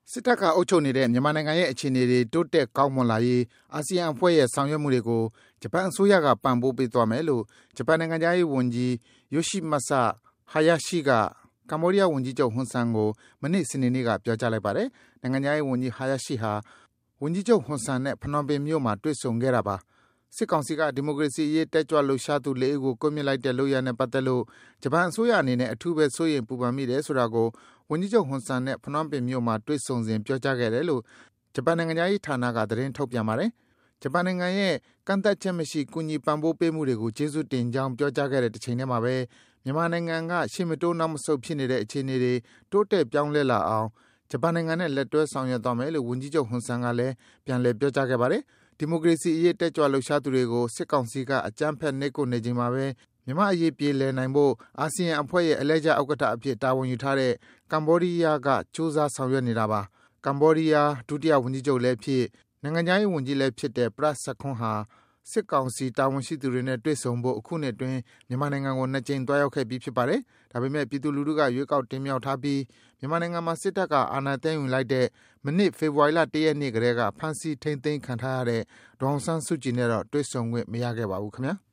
စစ်တပ်ကအုပ်ချုပ်နေတဲ့မြန်မာနိုင်ငံရဲ့အခြေအနေတွေတိုးတက်ကောင်းမွန်လာရေးအာဆီယံအဖွဲ့ရဲ့ဆောင်ရွက်မှုတွေကိုဂျပန်အစိုးရကပံ့ပိုးပေးသွားမယ်လို့ဂျပန်နိုင်ငံသားရေးဝန်ကြီး Yoshimasa Hayashi ကကမ္ဘောဒီးယားဝန်ကြီးချုပ်ဟွန်ဆန်ကိုမနေ့စနေနေ့ကပြောကြားလိုက်ပါတယ်။နိုင်ငံသားရေးဝန်ကြီး Hayashi ဟာဝန်ကြီးချုပ်ဟွန်ဆန်နဲ့ဖနွမ်ပင်မြို့မှာတွေ့ဆုံခဲ့တာပါ။စစ်ကောင်စီကဒီမိုကရေစီရေးတက်ကြွလှုပ်ရှားသူ၄ဦးကိုကွပ်မျက်လိုက်တဲ့လုပ်ရနဲ့ပတ်သက်လို့ဂျပန်အစိုးရအနေနဲ့အထူးပဲစိုးရိမ်ပူပန်မိတယ်ဆိုတာကိုဝန်ကြီးချုပ်ဟွန်ဆန်နဲ့ဖနွမ်ပင်မြို့မှာတွေ့ဆုံစဉ်ပြောကြားခဲ့တယ်လို့ဂျပန်နိုင်ငံသားရေးဌာနကသတင်းထုတ်ပြန်ပါတယ်။ဂျပန်နိုင်ငံရဲ့ကန့်သတ်ချက်မရှိကူညီပံ့ပိုးပေးမှုတွေကိုကျေးဇူးတင်ကြောင်းပြောကြားခဲ့တဲ့တစ်ချိန်တည်းမှာပဲမြန်မာနိုင်ငံကရှေ့မတိုးနောက်မဆုတ်ဖြစ်နေတဲ့အခြေအနေတွေတိုးတက်ပြောင်းလဲလာအောင်ဂျပန်နိုင်ငံနဲ့လက်တွဲဆောင်ရွက်သွားမယ်လို့ဝန်ကြီးချုပ်ဟွန်ဆန်ကလည်းပြန်လည်ပြောကြားခဲ့ပါတယ်။ဒီမိုကရေစီအရေးတက်ကြွလှုပ်ရှားသူတွေကိုစစ်ကောင်စီကအကြမ်းဖက်နှိပ်ကွပ်နေချိန်မှာပဲမြန်မာအရေးပြေလည်နိုင်ဖို့အာဆီယံအဖွဲ့ရဲ့အလဲကျဥက္ကဋ္ဌအဖြစ်တာဝန်ယူထားတဲ့ကမ္ဘောဒီးယားကစူးစမ်းဆောင်ရွက်နေတာပါ။ကမ္ဘောဒီးယားဒုတိယဝန်ကြီးချုပ်လည်းဖြစ်နိုင်ငံခြားရေးဝန်ကြီးလည်းဖြစ်တဲ့ပရတ်ဆတ်ခွန်းဟာစစ်ကောင်စီတာဝန်ရှိသူတွေနဲ့တွေ့ဆုံဖို့အခုနှစ်အတွင်းမြန်မာနိုင်ငံကို2ကြိမ်သွားရောက်ခဲ့ပြီးဖြစ်ပါတယ်။ဒါပေမဲ့ပြည်သူလူထုကရွေးကောက်တင်မြှောက်ထားပြီးမြန်မာနိုင်ငံမှာစစ်တပ်ကအာဏာသိမ်းယူလိုက်တဲ့မနေ့ဖေဖော်ဝါရီလ1ရက်နေ့ကတည်းကဖမ်းဆီးထိန်းသိမ်းခံထားရတဲ့ဒေါအောင်ဆန်းစုကြည်နဲ့တော့တွေ့ဆုံခွင့်မရခဲ့ပါဘူးခင်ဗျာ။